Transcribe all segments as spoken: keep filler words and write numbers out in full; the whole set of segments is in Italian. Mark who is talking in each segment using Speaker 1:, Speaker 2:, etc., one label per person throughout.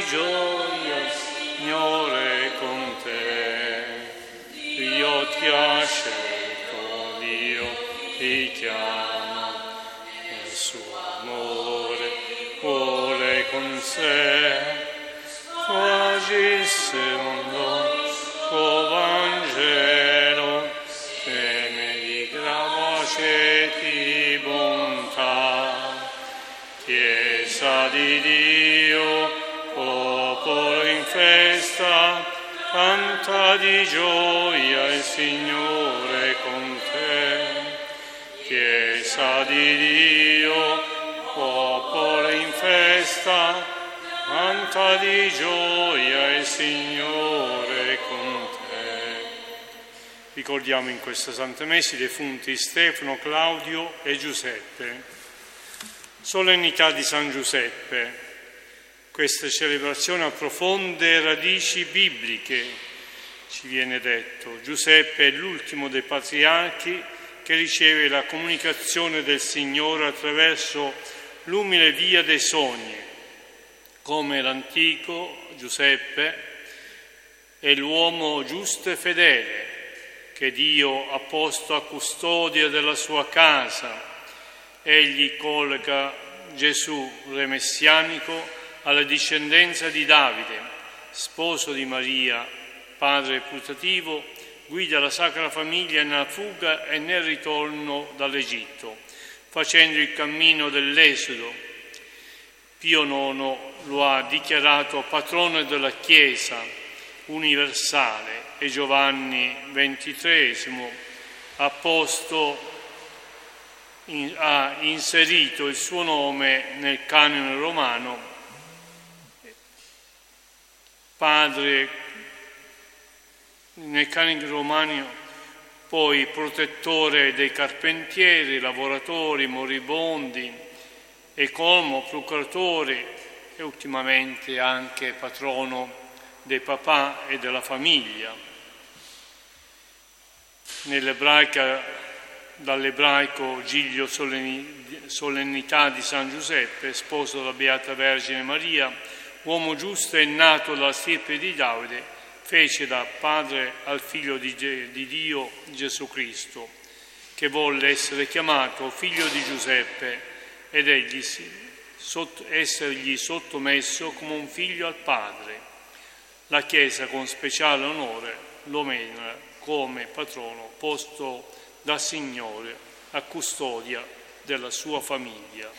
Speaker 1: gioia, Signore, con te. Dio ti ha scelto, Dio ti chiama, il suo amore vuole con sé. Tu agissi il mondo, tuo Vangelo, seme di grazia di bontà. Chiesa di Dio, popolo in festa, canta di gioia il Signore con te. Chiesa di Dio, popolo in festa, canta di gioia il Signore con te. Ricordiamo in questa Santa Messa i defunti Stefano, Claudio e Giuseppe. Solennità di San Giuseppe. Questa celebrazione ha profonde radici bibliche, ci viene detto. Giuseppe è l'ultimo dei patriarchi che riceve la comunicazione del Signore attraverso l'umile via dei sogni. Come l'antico Giuseppe è l'uomo giusto e fedele che Dio ha posto a custodia della sua casa. Egli collega Gesù, re messianico, alla discendenza di Davide, sposo di Maria, padre putativo, guida la Sacra Famiglia nella fuga e nel ritorno dall'Egitto, facendo il cammino dell'Esodo. Pio nono lo ha dichiarato patrono della Chiesa universale e Giovanni ventitreesimo ha posto in, ha inserito il suo nome nel canone romano, padre nel canone romano, poi protettore dei carpentieri, lavoratori, moribondi, e colmo, procuratore e ultimamente anche patrono dei papà e della famiglia. Nell'ebraica, dall'ebraico Giglio solennità di San Giuseppe, sposo della Beata Vergine Maria, uomo giusto e nato dalla stirpe di Davide, fece da padre al figlio di, di Dio Gesù Cristo, che volle essere chiamato figlio di Giuseppe ed egli sott, essergli sottomesso come un figlio al padre. La Chiesa con speciale onore lo mena come patrono posto dal Signore a custodia della sua famiglia.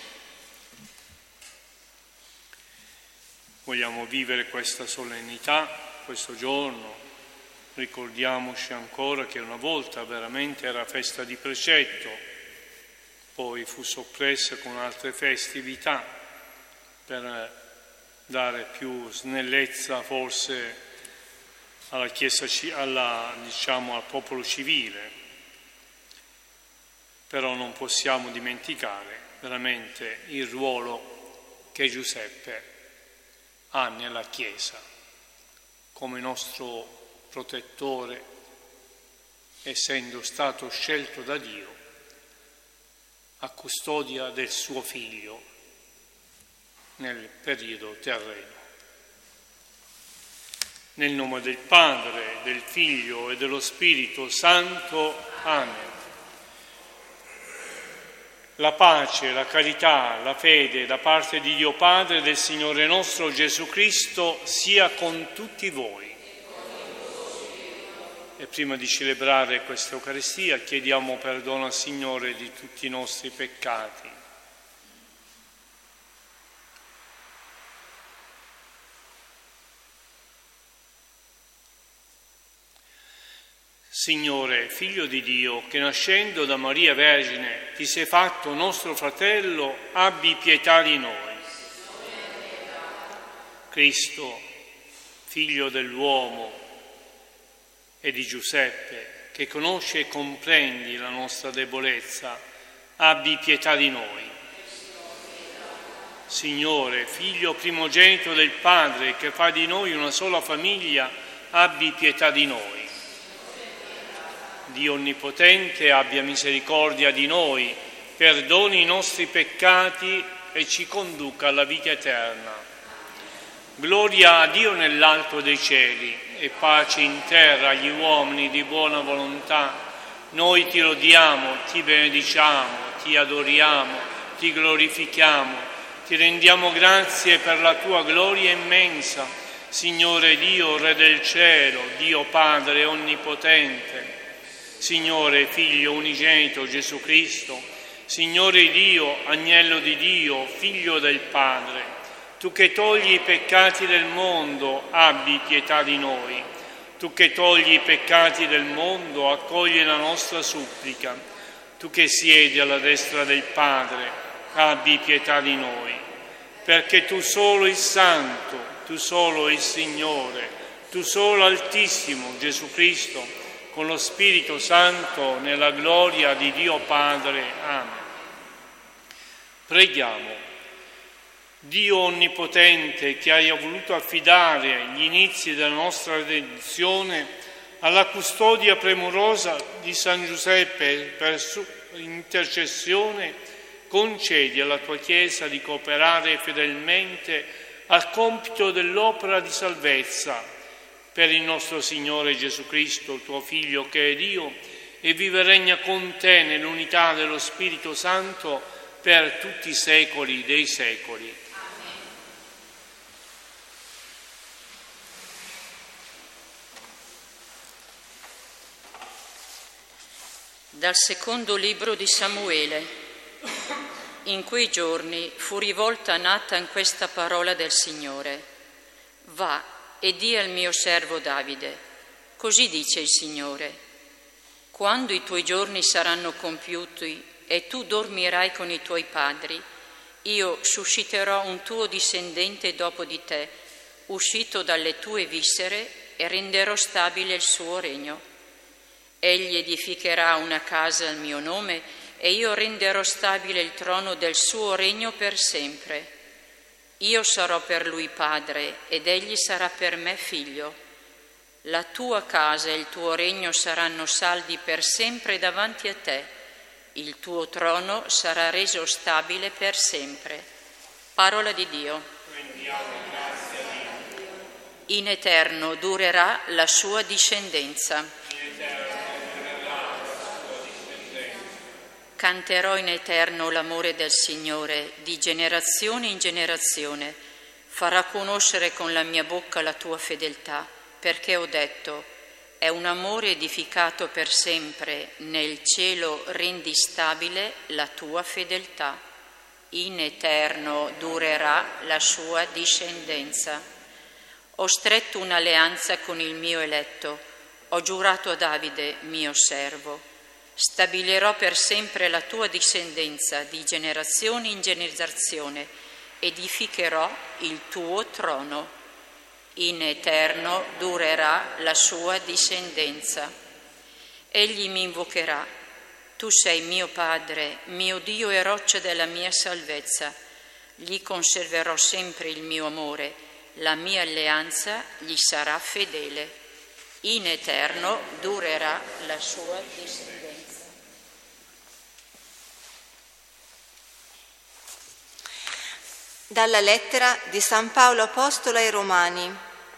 Speaker 1: Vogliamo vivere questa solennità, questo giorno. Ricordiamoci ancora che una volta veramente era festa di precetto, poi fu soppressa con altre festività per dare più snellezza forse alla Chiesa, alla, diciamo, al popolo civile. Però non possiamo dimenticare veramente il ruolo che Giuseppe ha nella Chiesa come nostro protettore, essendo stato scelto da Dio a custodia del suo figlio nel periodo terreno. Nel nome del Padre, del Figlio e dello Spirito Santo. Amen. La pace, la carità, la fede da parte di Dio Padre e del Signore nostro Gesù Cristo sia con tutti voi. E prima di celebrare questa Eucaristia chiediamo perdono al Signore di tutti i nostri peccati. Signore, Figlio di Dio, che nascendo da Maria Vergine ti sei fatto nostro fratello, abbi pietà di noi. Cristo, Figlio dell'uomo e di Giuseppe, che conosci e comprendi la nostra debolezza, abbi pietà di noi. Signore, Figlio primogenito del Padre, che fa di noi una sola famiglia, abbi pietà di noi. Dio Onnipotente abbia misericordia di noi, perdoni i nostri peccati e ci conduca alla vita eterna. Gloria a Dio nell'alto dei cieli e pace in terra agli uomini di buona volontà. Noi ti lodiamo, ti benediciamo, ti adoriamo, ti glorifichiamo, ti rendiamo grazie per la tua gloria immensa, Signore Dio, Re del cielo, Dio Padre onnipotente, Signore Figlio unigenito Gesù Cristo, Signore Dio, Agnello di Dio, Figlio del Padre. Tu che togli i peccati del mondo, abbi pietà di noi. Tu che togli i peccati del mondo, accogli la nostra supplica. Tu che siedi alla destra del Padre, abbi pietà di noi. Perché tu solo il Santo, tu solo il Signore, tu solo Altissimo, Gesù Cristo, con lo Spirito Santo, nella gloria di Dio Padre. Amen. Preghiamo. Dio onnipotente, che hai voluto affidare gli inizi della nostra redenzione alla custodia premurosa di San Giuseppe per sua intercessione, concedi alla tua Chiesa di cooperare fedelmente al compito dell'opera di salvezza per il nostro Signore Gesù Cristo, tuo Figlio che è Dio, e vive e regna con te nell'unità dello Spirito Santo per tutti i secoli dei secoli.
Speaker 2: Dal secondo libro di Samuele. In quei giorni fu rivolta a Natan questa parola del Signore: va e di al mio servo Davide, così dice il Signore: quando i tuoi giorni saranno compiuti e tu dormirai con i tuoi padri, io susciterò un tuo discendente dopo di te, uscito dalle tue viscere, e renderò stabile il suo regno. Egli edificherà una casa al mio nome e io renderò stabile il trono del suo regno per sempre. Io sarò per lui padre ed egli sarà per me figlio. La tua casa e il tuo regno saranno saldi per sempre davanti a te. Il tuo trono sarà reso stabile per sempre. Parola di Dio. In eterno durerà la sua discendenza. Canterò in eterno l'amore del Signore, di generazione in generazione. Farà conoscere con la mia bocca la tua fedeltà, perché ho detto: è un amore edificato per sempre, nel cielo rendi stabile la tua fedeltà. In eterno durerà la sua discendenza. Ho stretto un'alleanza con il mio eletto, ho giurato a Davide, mio servo. Stabilirò per sempre la tua discendenza di generazione in generazione, edificherò il tuo trono. In eterno durerà la sua discendenza. Egli mi invocherà: tu sei mio Padre, mio Dio e roccia della mia salvezza. Gli conserverò sempre il mio amore, la mia alleanza gli sarà fedele. In eterno durerà la sua discendenza.
Speaker 3: Dalla lettera di San Paolo Apostolo ai Romani.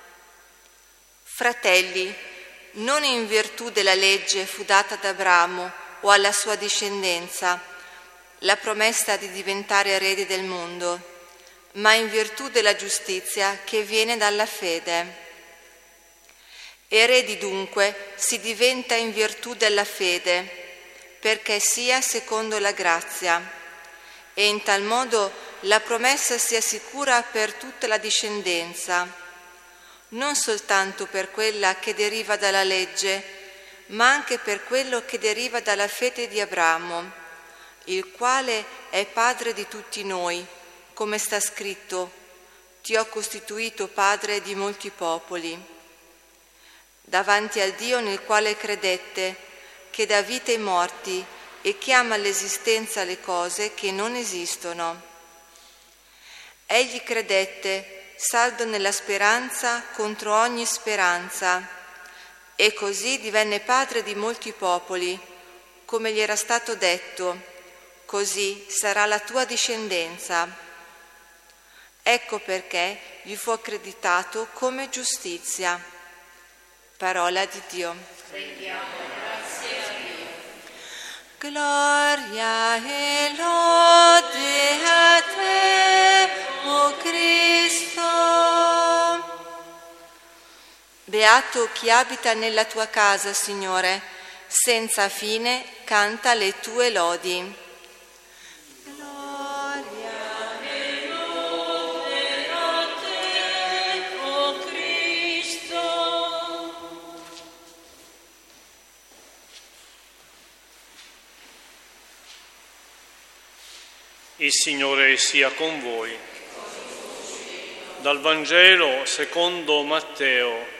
Speaker 3: Fratelli, non in virtù della legge fu data ad Abramo o alla sua discendenza la promessa di diventare eredi del mondo, ma in virtù della giustizia che viene dalla fede. Eredi dunque si diventa in virtù della fede, perché sia secondo la grazia, e in tal modo la promessa si assicura per tutta la discendenza, non soltanto per quella che deriva dalla legge, ma anche per quello che deriva dalla fede di Abramo, il quale è padre di tutti noi, come sta scritto: ti ho costituito padre di molti popoli. Davanti al Dio nel quale credette, che dà vita ai morti e chiama all'esistenza le cose che non esistono. Egli credette, saldo nella speranza contro ogni speranza, e così divenne padre di molti popoli, come gli era stato detto: così sarà la tua discendenza. Ecco perché vi fu accreditato come giustizia. Parola di Dio.
Speaker 2: Rendiamo grazie a Dio.
Speaker 3: Gloria e lode a te, o Cristo. Beato chi abita nella tua casa, Signore, senza fine canta le tue lodi. Gloria e lode a te, o Cristo.
Speaker 1: Il Signore sia con voi. Dal Vangelo secondo Matteo.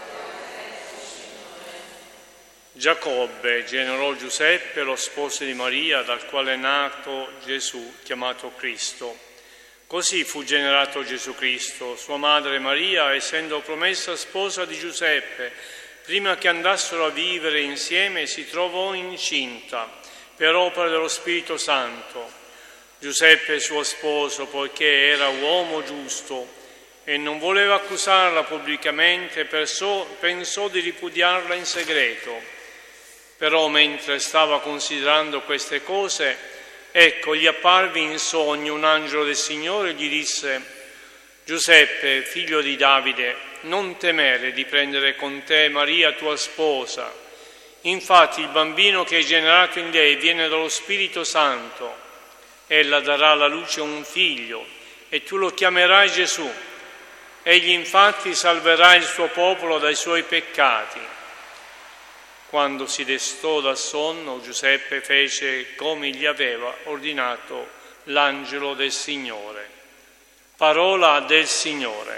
Speaker 1: Giacobbe generò Giuseppe, lo sposo di Maria, dal quale è nato Gesù, chiamato Cristo. Così fu generato Gesù Cristo. Sua madre Maria, essendo promessa sposa di Giuseppe, prima che andassero a vivere insieme, si trovò incinta per opera dello Spirito Santo. Giuseppe, suo sposo, poiché era uomo giusto e non voleva accusarla pubblicamente, pensò, pensò di ripudiarla in segreto. Però mentre stava considerando queste cose, ecco, gli apparve in sogno un angelo del Signore e gli disse: Giuseppe, figlio di Davide, non temere di prendere con te Maria tua sposa. Infatti il bambino che è generato in lei viene dallo Spirito Santo. Ella darà alla luce un figlio e tu lo chiamerai Gesù. Egli infatti salverà il suo popolo dai suoi peccati. Quando si destò dal sonno, Giuseppe fece come gli aveva ordinato l'angelo del Signore. Parola del Signore.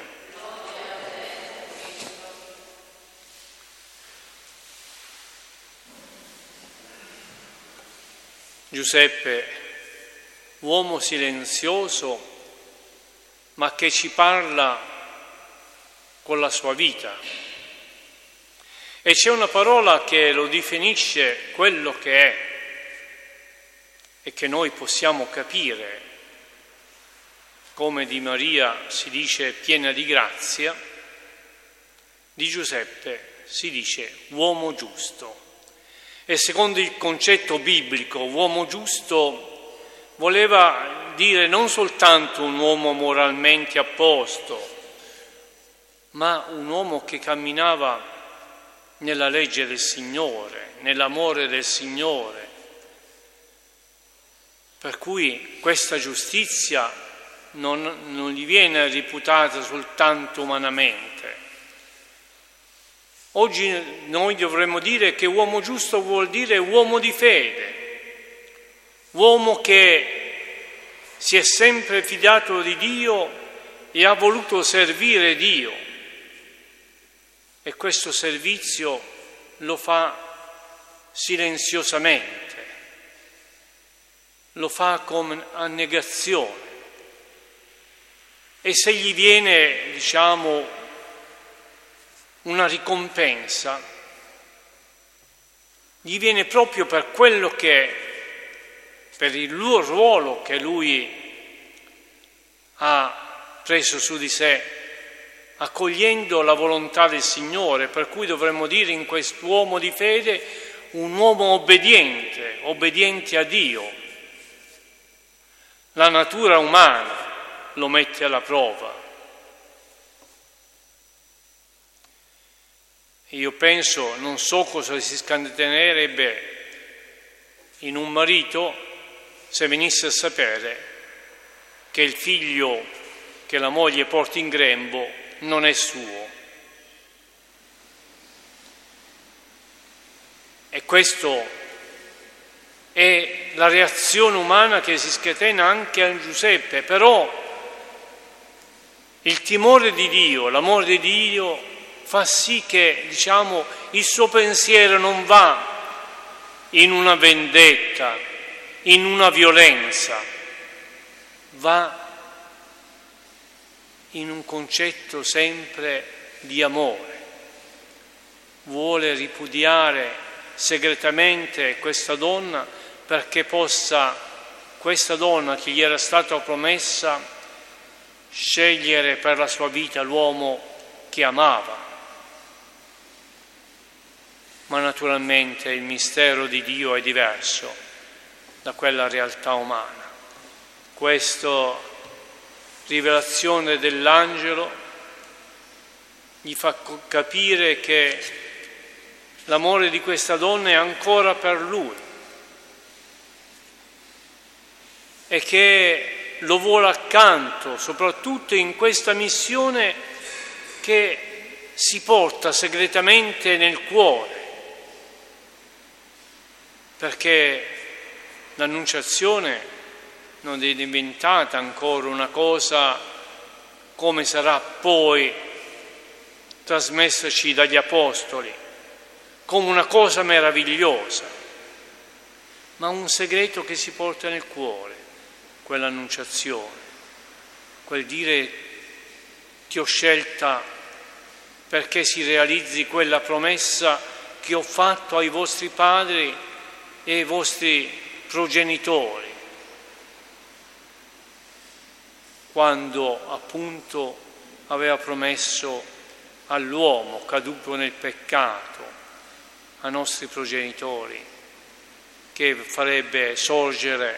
Speaker 1: Giuseppe, uomo silenzioso, ma che ci parla con la sua vita. E c'è una parola che lo definisce quello che è e che noi possiamo capire, come di Maria si dice piena di grazia, di Giuseppe si dice uomo giusto. E secondo il concetto biblico, uomo giusto voleva dire non soltanto un uomo moralmente a posto, ma un uomo che camminava nella legge del Signore, nell'amore del Signore. Per cui questa giustizia non, non gli viene reputata soltanto umanamente. Oggi noi dovremmo dire che uomo giusto vuol dire uomo di fede, uomo che si è sempre fidato di Dio e ha voluto servire Dio. E questo servizio lo fa silenziosamente, lo fa con annegazione. E se gli viene, diciamo, una ricompensa, gli viene proprio per quello che è, per il ruolo che lui ha preso su di sé, accogliendo la volontà del Signore, per cui dovremmo dire in quest'uomo di fede un uomo obbediente, obbediente a Dio. La natura umana lo mette alla prova. Io penso, non so cosa si scatenerebbe in un marito se venisse a sapere che il figlio che la moglie porta in grembo non è suo. E questo è la reazione umana che si scatena anche a Giuseppe, però il timore di Dio, l'amore di Dio fa sì che, diciamo, il suo pensiero non va in una vendetta, in una violenza, va in un concetto sempre di amore. Vuole ripudiare segretamente questa donna perché possa, questa donna che gli era stata promessa, scegliere per la sua vita l'uomo che amava. Ma naturalmente il mistero di Dio è diverso da quella realtà umana. Questa rivelazione dell'angelo gli fa capire che l'amore di questa donna è ancora per lui e che lo vuole accanto, soprattutto in questa missione che si porta segretamente nel cuore, perché l'annunciazione non è diventata ancora una cosa come sarà poi trasmessaci dagli apostoli, come una cosa meravigliosa, ma un segreto che si porta nel cuore, quell'annunciazione, quel dire ti ho scelta perché si realizzi quella promessa che ho fatto ai vostri padri e ai vostri progenitori, quando appunto aveva promesso all'uomo caduto nel peccato, ai nostri progenitori, che farebbe sorgere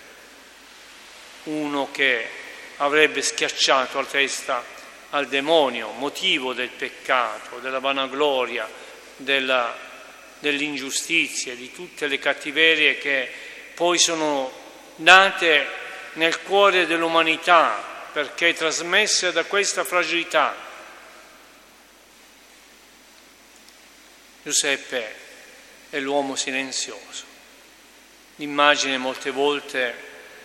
Speaker 1: uno che avrebbe schiacciato la testa al demonio, motivo del peccato, della vanagloria, della, dell'ingiustizia, di tutte le cattiverie che poi sono nate nel cuore dell'umanità, perché trasmesse da questa fragilità. Giuseppe è l'uomo silenzioso. L'immagine molte volte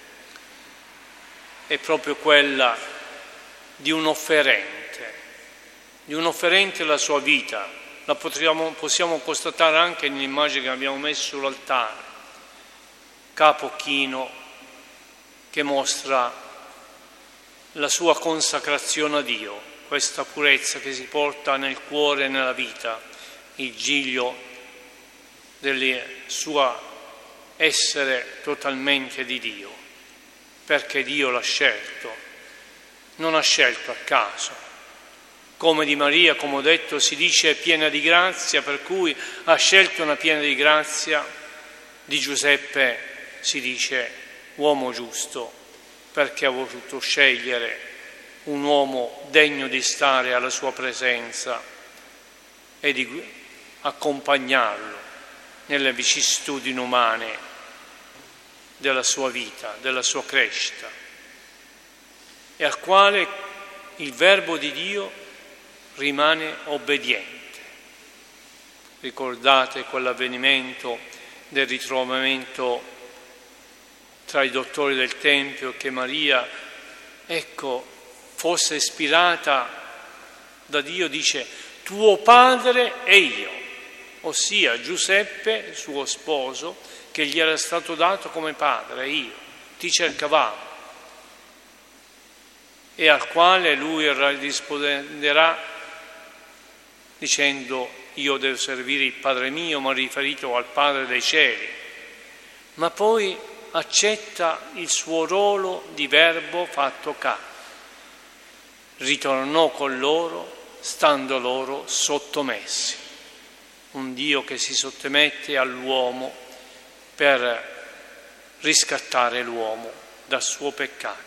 Speaker 1: è proprio quella di un offerente, di un offerente alla sua vita. La potremmo, possiamo constatare anche nell'immagine che abbiamo messo sull'altare, capo chino, che mostra la sua consacrazione a Dio, questa purezza che si porta nel cuore e nella vita, il giglio del suo essere totalmente di Dio, perché Dio l'ha scelto, non ha scelto a caso. Come di Maria, come ho detto, si dice piena di grazia, per cui ha scelto una piena di grazia. Di Giuseppe si dice uomo giusto, perché ha voluto scegliere un uomo degno di stare alla sua presenza e di accompagnarlo nelle vicissitudini umane della sua vita, della sua crescita, e al quale il Verbo di Dio rimane obbediente. Ricordate quell'avvenimento del ritrovamento tra i dottori del Tempio, che Maria, ecco, fosse ispirata da Dio, dice tuo padre e io, ossia Giuseppe, suo sposo, che gli era stato dato come padre, e io ti cercavamo, e al quale lui risponderà dicendo io devo servire il Padre mio, ma riferito al Padre dei cieli, ma poi accetta il suo ruolo di Verbo fatto carne. Ritornò con loro, stando loro sottomessi. Un Dio che si sottomette all'uomo per riscattare l'uomo dal suo peccato.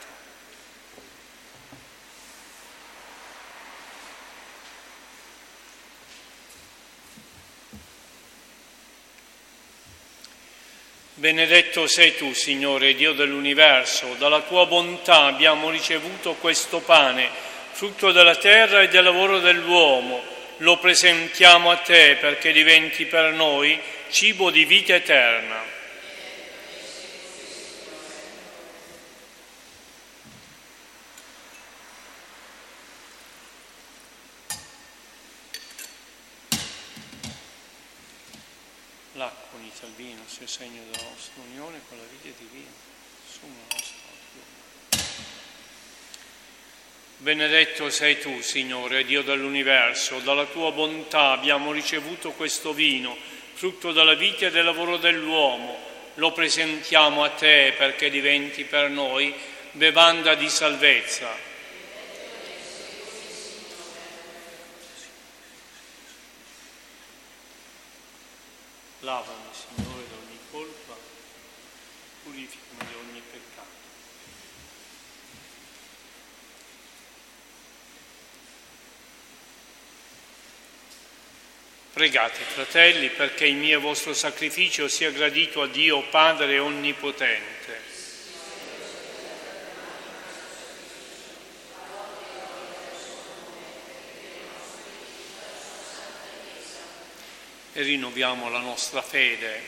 Speaker 1: Benedetto sei tu, Signore, Dio dell'universo, dalla tua bontà abbiamo ricevuto questo pane, frutto della terra e del lavoro dell'uomo. Lo presentiamo a te perché diventi per noi cibo di vita eterna. L'acqua unita al vino sia segno della nostra unione con la vita divina, somma nostra. Benedetto sei tu, Signore, Dio dell'universo, dalla tua bontà abbiamo ricevuto questo vino, frutto della vita e del lavoro dell'uomo. Lo presentiamo a te perché diventi per noi bevanda di salvezza. Lavami, Signore, da ogni colpa, purificami da ogni peccato. Pregate, fratelli, perché il mio e vostro sacrificio sia gradito a Dio Padre Onnipotente. E rinnoviamo la nostra fede.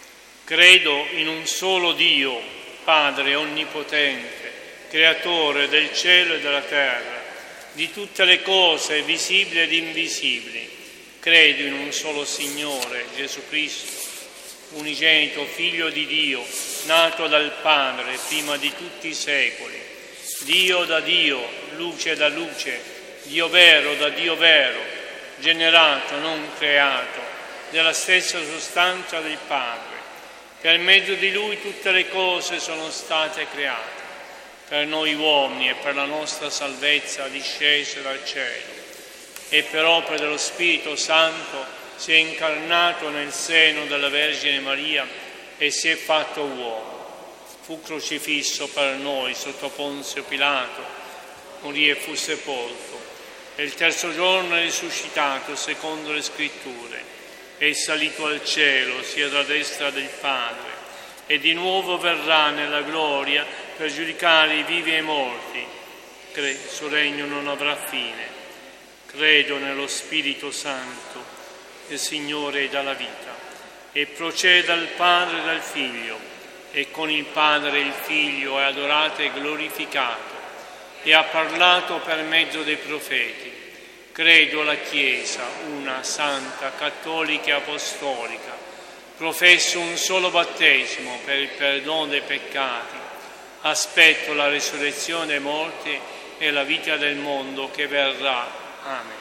Speaker 1: Credo in un solo Dio, Padre Onnipotente, Creatore del cielo e della terra, di tutte le cose visibili ed invisibili. Credo in un solo Signore, Gesù Cristo, unigenito Figlio di Dio, nato dal Padre prima di tutti i secoli, Dio da Dio, luce da luce, Dio vero da Dio vero, generato, non creato, della stessa sostanza del Padre. Per mezzo di Lui tutte le cose sono state create, per noi uomini e per la nostra salvezza discese dal cielo, e per opera dello Spirito Santo si è incarnato nel seno della Vergine Maria e si è fatto uomo. Fu crocifisso per noi sotto Ponzio Pilato, morì e fu sepolto, e il terzo giorno è risuscitato secondo le Scritture. È salito al cielo, sia alla destra del Padre, e di nuovo verrà nella gloria per giudicare i vivi e i morti. Il suo regno non avrà fine. Credo nello Spirito Santo, il Signore dà la vita, e procede dal Padre e dal Figlio, e con il Padre e il Figlio è adorato e glorificato, e ha parlato per mezzo dei profeti. Credo alla Chiesa, una santa, cattolica e apostolica. Professo un solo battesimo per il perdono dei peccati. Aspetto la risurrezione dei morti e la vita del mondo che verrà. Amen.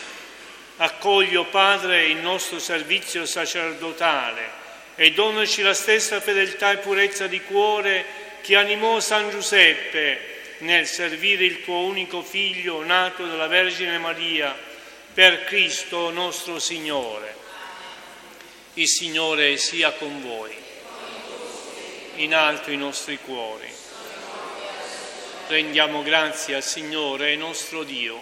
Speaker 1: Accoglio, Padre, il nostro servizio sacerdotale e donaci la stessa fedeltà e purezza di cuore che animò San Giuseppe nel servire il tuo unico Figlio nato dalla Vergine Maria, per Cristo nostro Signore. Il Signore sia con voi. In alto i nostri cuori. Rendiamo grazie al Signore nostro Dio.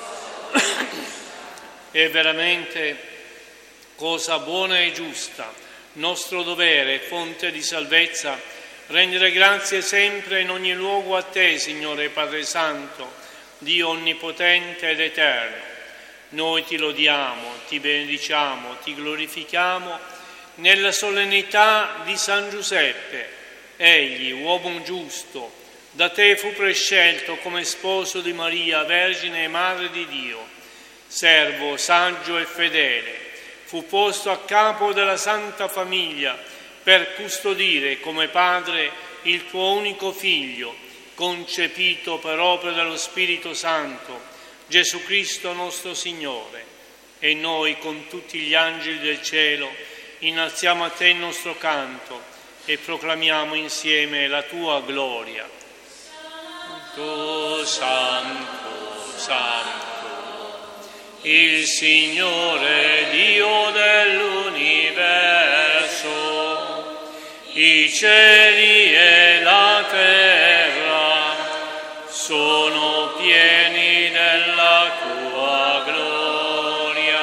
Speaker 1: È veramente cosa buona e giusta, nostro dovere, fonte di salvezza, rendere grazie sempre in ogni luogo a Te, Signore Padre Santo, Dio onnipotente ed eterno. Noi Ti lodiamo, Ti benediciamo, Ti glorifichiamo nella solennità di San Giuseppe. Egli, uomo giusto, da Te fu prescelto come sposo di Maria, Vergine e Madre di Dio. Servo saggio e fedele, fu posto a capo della Santa Famiglia per custodire come padre il tuo unico Figlio, concepito per opera dello Spirito Santo, Gesù Cristo nostro Signore. E noi con tutti gli angeli del cielo innalziamo a Te il nostro canto e proclamiamo insieme la Tua gloria. Santo, Santo, Santo, il Signore Dio dell'universo. I cieli e la terra sono pieni della Tua gloria.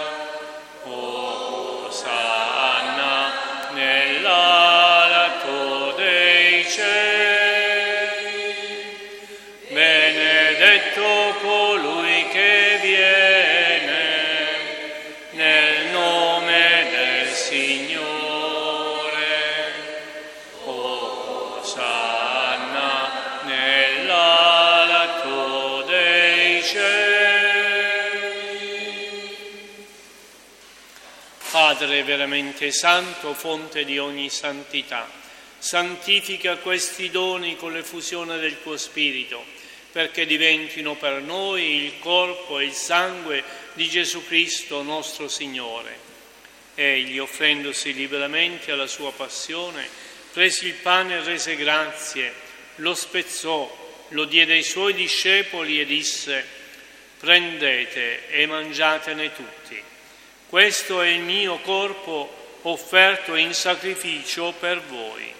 Speaker 1: Osanna nell'alto dei cieli. Benedetto colui che viene nel nome del Signore. Padre veramente santo, fonte di ogni santità, santifica questi doni con l'effusione del tuo Spirito, perché diventino per noi il corpo e il sangue di Gesù Cristo nostro Signore. Egli, offrendosi liberamente alla sua passione, prese il pane e rese grazie, lo spezzò, lo diede ai suoi discepoli e disse: prendete e mangiatene tutti. Questo è il mio corpo offerto in sacrificio per voi.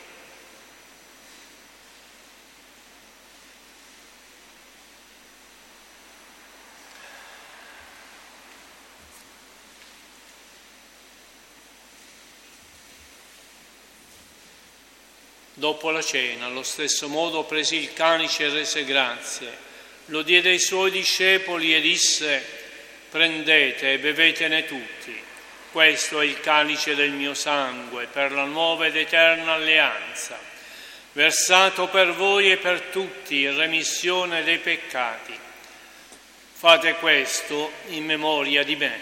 Speaker 1: Dopo la cena, allo stesso modo, prese il calice e rese grazie, lo diede ai suoi discepoli e disse: prendete e bevetene tutti, questo è il calice del mio sangue per la nuova ed eterna alleanza, versato per voi e per tutti in remissione dei peccati. Fate questo in memoria di me.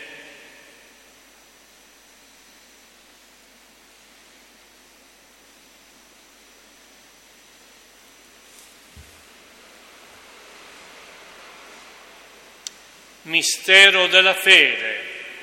Speaker 1: Mistero della fede.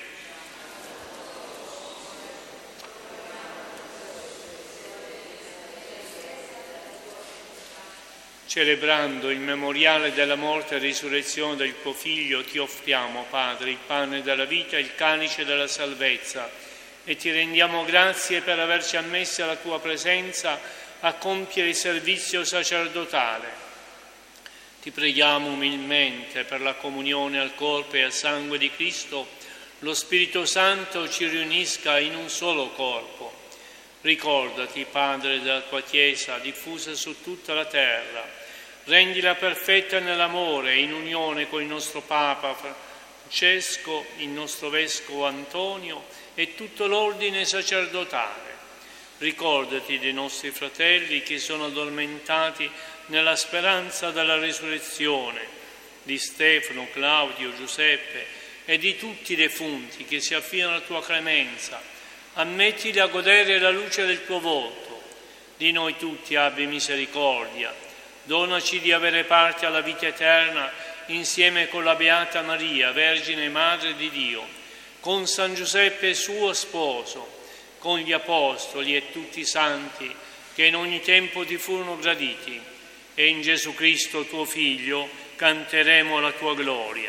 Speaker 1: Celebrando il memoriale della morte e risurrezione del tuo Figlio, ti offriamo, Padre, il pane della vita e il calice della salvezza, e ti rendiamo grazie per averci ammessi alla tua presenza a compiere il servizio sacerdotale. Ti preghiamo umilmente per la comunione al corpo e al sangue di Cristo, lo Spirito Santo ci riunisca in un solo corpo. Ricordati, Padre, della tua Chiesa diffusa su tutta la terra, rendila perfetta nell'amore, in unione con il nostro Papa Francesco, il nostro Vescovo Antonio e tutto l'ordine sacerdotale. Ricordati dei nostri fratelli che sono addormentati nella speranza della risurrezione, di Stefano, Claudio, Giuseppe e di tutti i defunti che si affidano alla tua clemenza. Ammettili a godere la luce del tuo volto. Di noi tutti abbi misericordia. Donaci di avere parte alla vita eterna insieme con la Beata Maria, Vergine Madre di Dio, con San Giuseppe suo sposo, con gli Apostoli e tutti i santi che in ogni tempo ti furono graditi, e in Gesù Cristo tuo Figlio canteremo la tua gloria.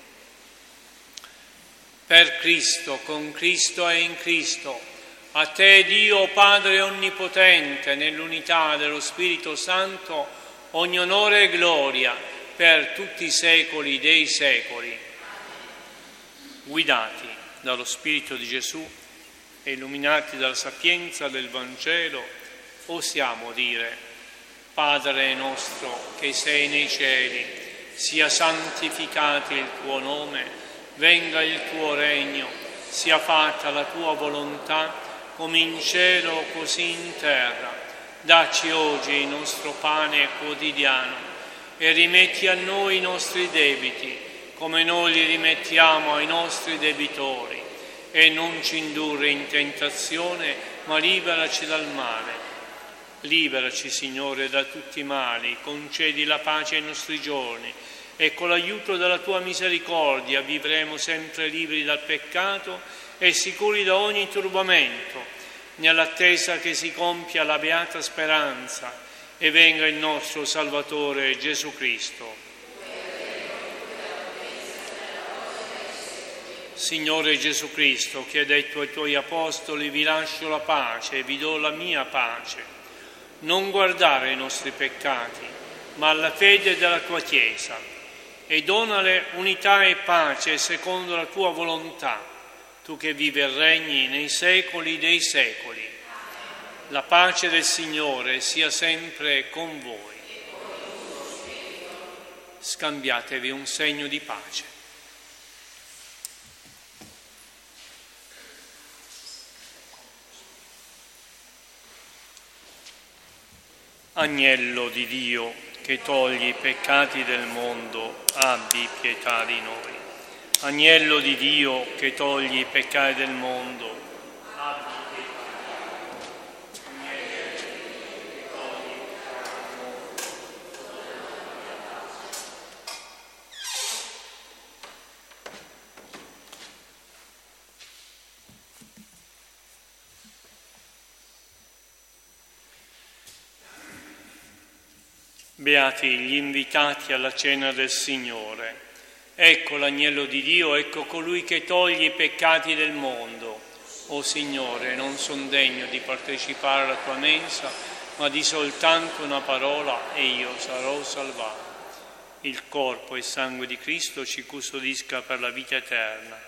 Speaker 1: Per Cristo, con Cristo e in Cristo, a te Dio Padre Onnipotente, nell'unità dello Spirito Santo, ogni onore e gloria per tutti i secoli dei secoli. Guidati dallo Spirito di Gesù e illuminati dalla sapienza del Vangelo, osiamo dire: Padre nostro che sei nei cieli, sia santificato il tuo nome, venga il tuo regno, sia fatta la tua volontà, come in cielo così in terra. Dacci oggi il nostro pane quotidiano e rimetti a noi i nostri debiti, come noi li rimettiamo ai nostri debitori, e non ci indurre in tentazione, ma liberaci dal male. Liberaci, Signore, da tutti i mali, concedi la pace ai nostri giorni e con l'aiuto della tua misericordia vivremo sempre liberi dal peccato e sicuri da ogni turbamento, nell'attesa che si compia la beata speranza e venga il nostro Salvatore Gesù Cristo. Signore Gesù Cristo, che hai detto ai tuoi apostoli: vi lascio la pace e vi do la mia pace. Non guardare i nostri peccati, ma alla fede della tua Chiesa, e donale unità e pace secondo la tua volontà, tu che vivi e regni nei secoli dei secoli. La pace del Signore sia sempre con voi. Scambiatevi un segno di pace. Agnello di Dio, che togli i peccati del mondo, abbi pietà di noi. Agnello di Dio, che togli i peccati del mondo, abbi pietà di noi. Agnello di Dio, che togli i peccati del Beati gli invitati alla cena del Signore. Ecco l'agnello di Dio, ecco colui che toglie i peccati del mondo. O Signore, non son degno di partecipare alla tua mensa, ma di soltanto una parola e io sarò salvato. Il corpo e il sangue di Cristo ci custodisca per la vita eterna.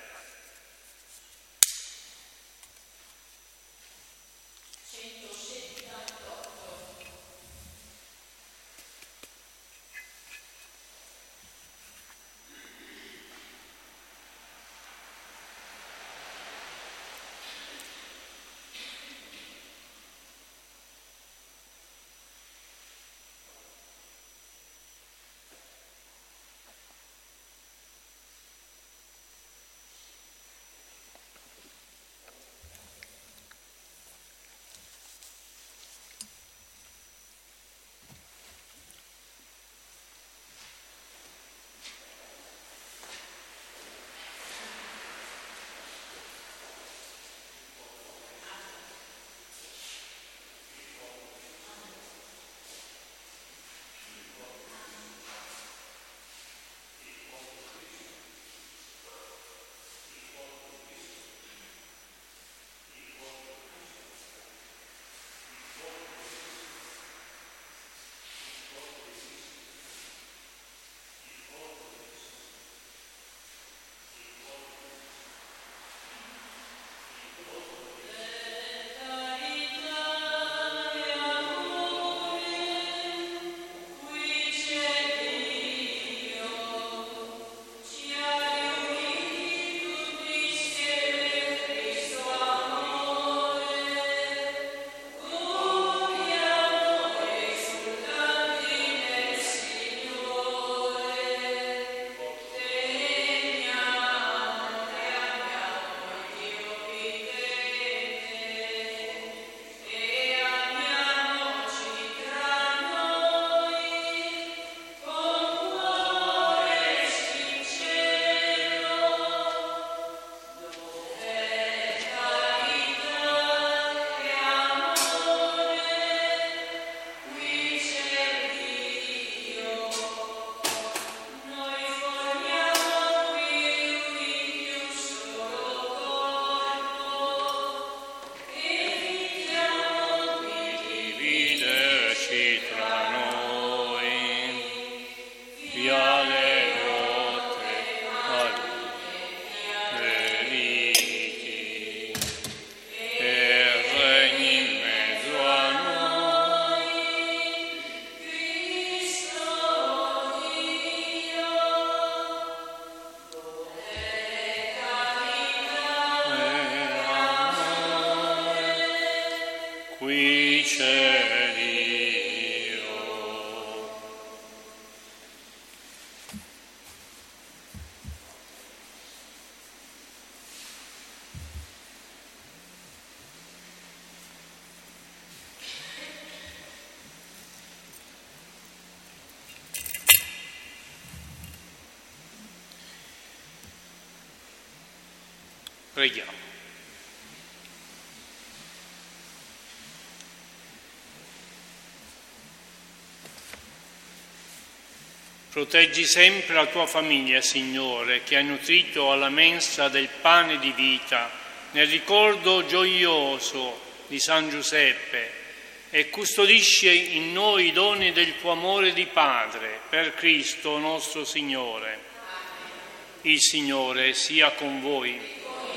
Speaker 1: Preghiamo. Proteggi sempre la tua famiglia, Signore, che hai nutrito alla mensa del pane di vita, nel ricordo gioioso di San Giuseppe, e custodisci in noi i doni del tuo amore di Padre, per Cristo nostro Signore. Il Signore sia con voi.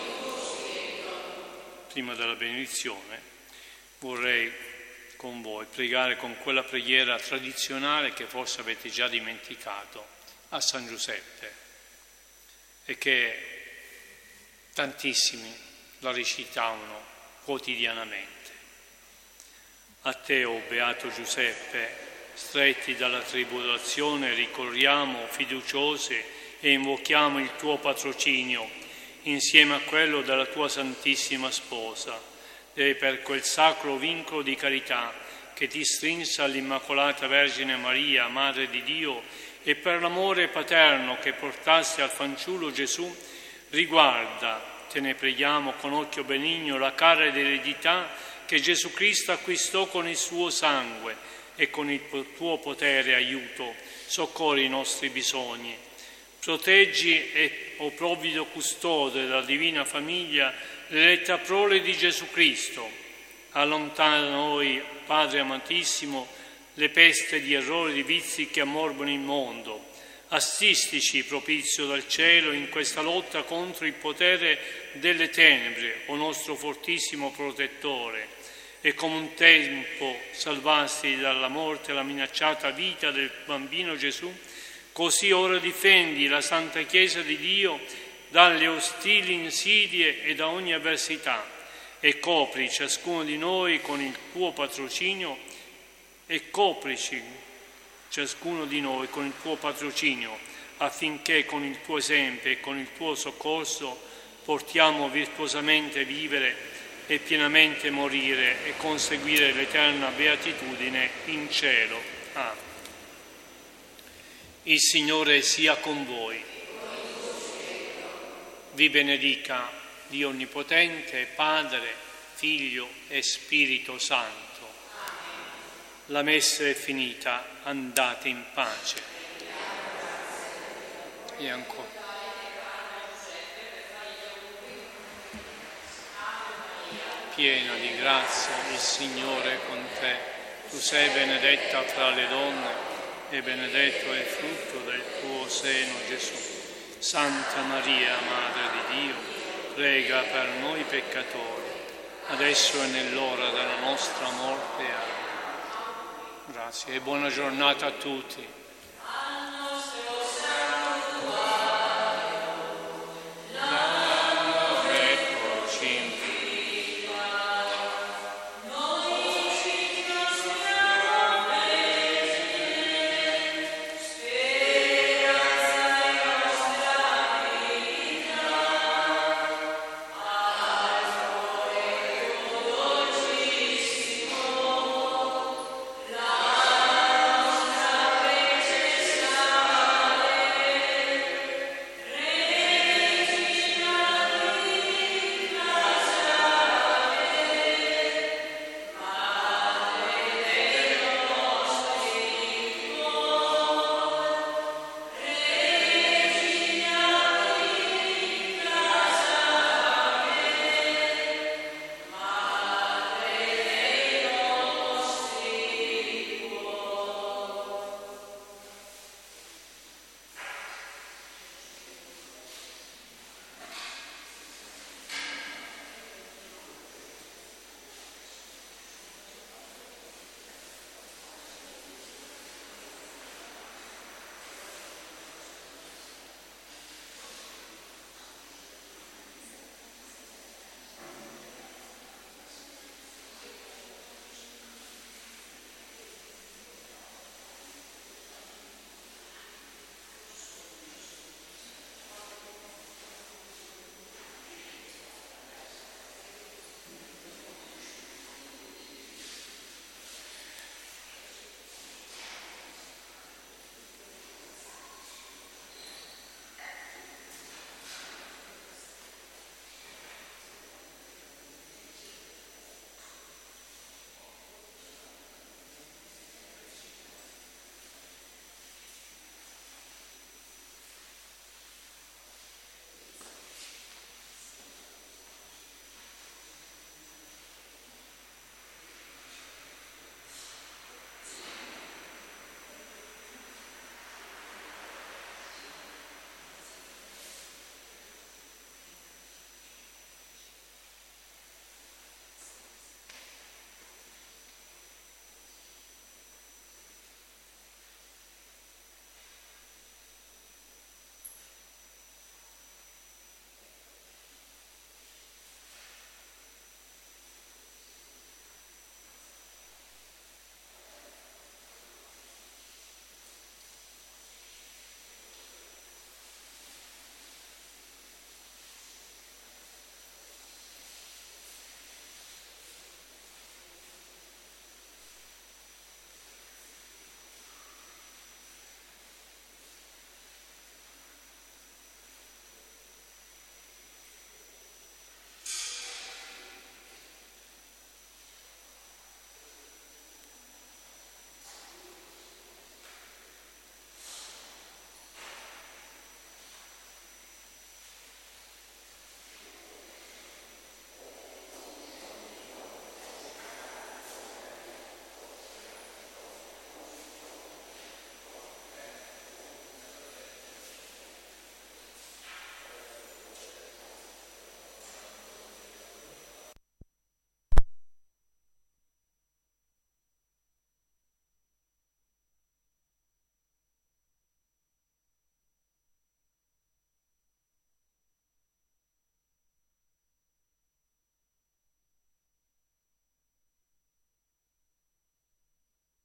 Speaker 1: Prima della benedizione vorrei con voi pregare con quella preghiera tradizionale che forse avete già dimenticato a San Giuseppe e che tantissimi la recitavano quotidianamente. A te, o Beato Giuseppe, stretti dalla tribolazione, ricorriamo fiduciosi e invochiamo il tuo patrocinio insieme a quello della tua Santissima Sposa, e per quel sacro vincolo di carità che ti strinse all'Immacolata Vergine Maria, Madre di Dio, e per l'amore paterno che portaste al fanciullo Gesù, riguarda, te ne preghiamo, con occhio benigno la cara eredità che Gesù Cristo acquistò con il suo sangue, e con il tuo potere e aiuto soccorri i nostri bisogni. Proteggi, e, o provvido custode della divina famiglia, l'eletta prole di Gesù Cristo. Allontana da noi, Padre amatissimo, le peste di errori e di vizi che ammorbano il mondo. Assistici, propizio dal cielo, in questa lotta contro il potere delle tenebre, o nostro fortissimo protettore, e come un tempo salvasti dalla morte la minacciata vita del bambino Gesù, così ora difendi la Santa Chiesa di Dio dalle ostili insidie e da ogni avversità, e copri ciascuno di noi con il tuo patrocinio, e coprici ciascuno di noi con il tuo patrocinio, affinché con il tuo esempio e con il tuo soccorso portiamo virtuosamente vivere e pienamente morire e conseguire l'eterna beatitudine in cielo. Amen. Il Signore sia con voi. Vi benedica Dio Onnipotente, Padre, Figlio e Spirito Santo. La messa è finita, andate in pace. E ancora. Piena di grazia, il Signore è con te. Tu sei benedetta fra le donne e benedetto è il frutto del tuo seno, Gesù. Santa Maria, Madre di Dio, prega per noi peccatori, adesso e nell'ora della nostra morte. Amen. Grazie e buona giornata a tutti.